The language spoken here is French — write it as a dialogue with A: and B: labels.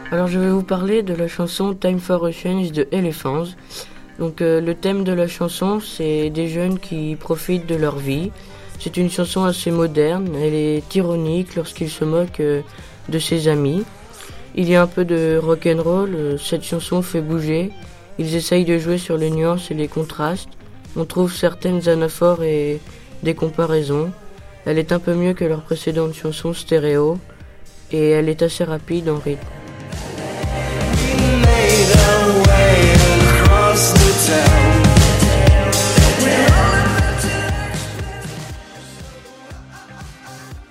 A: Alors je vais vous parler de la chanson Time for a Change de Elephants. Donc le thème de la chanson, c'est des jeunes qui profitent de leur vie. C'est une chanson assez moderne, elle est ironique lorsqu'il se moque de ses amis. Il y a un peu de rock'n'roll, cette chanson fait bouger. Ils essayent de jouer sur les nuances et les contrastes. On trouve certaines anaphores et des comparaisons. Elle est un peu mieux que leur précédente chanson stéréo et elle est assez rapide en rythme.
B: We made our way across the town.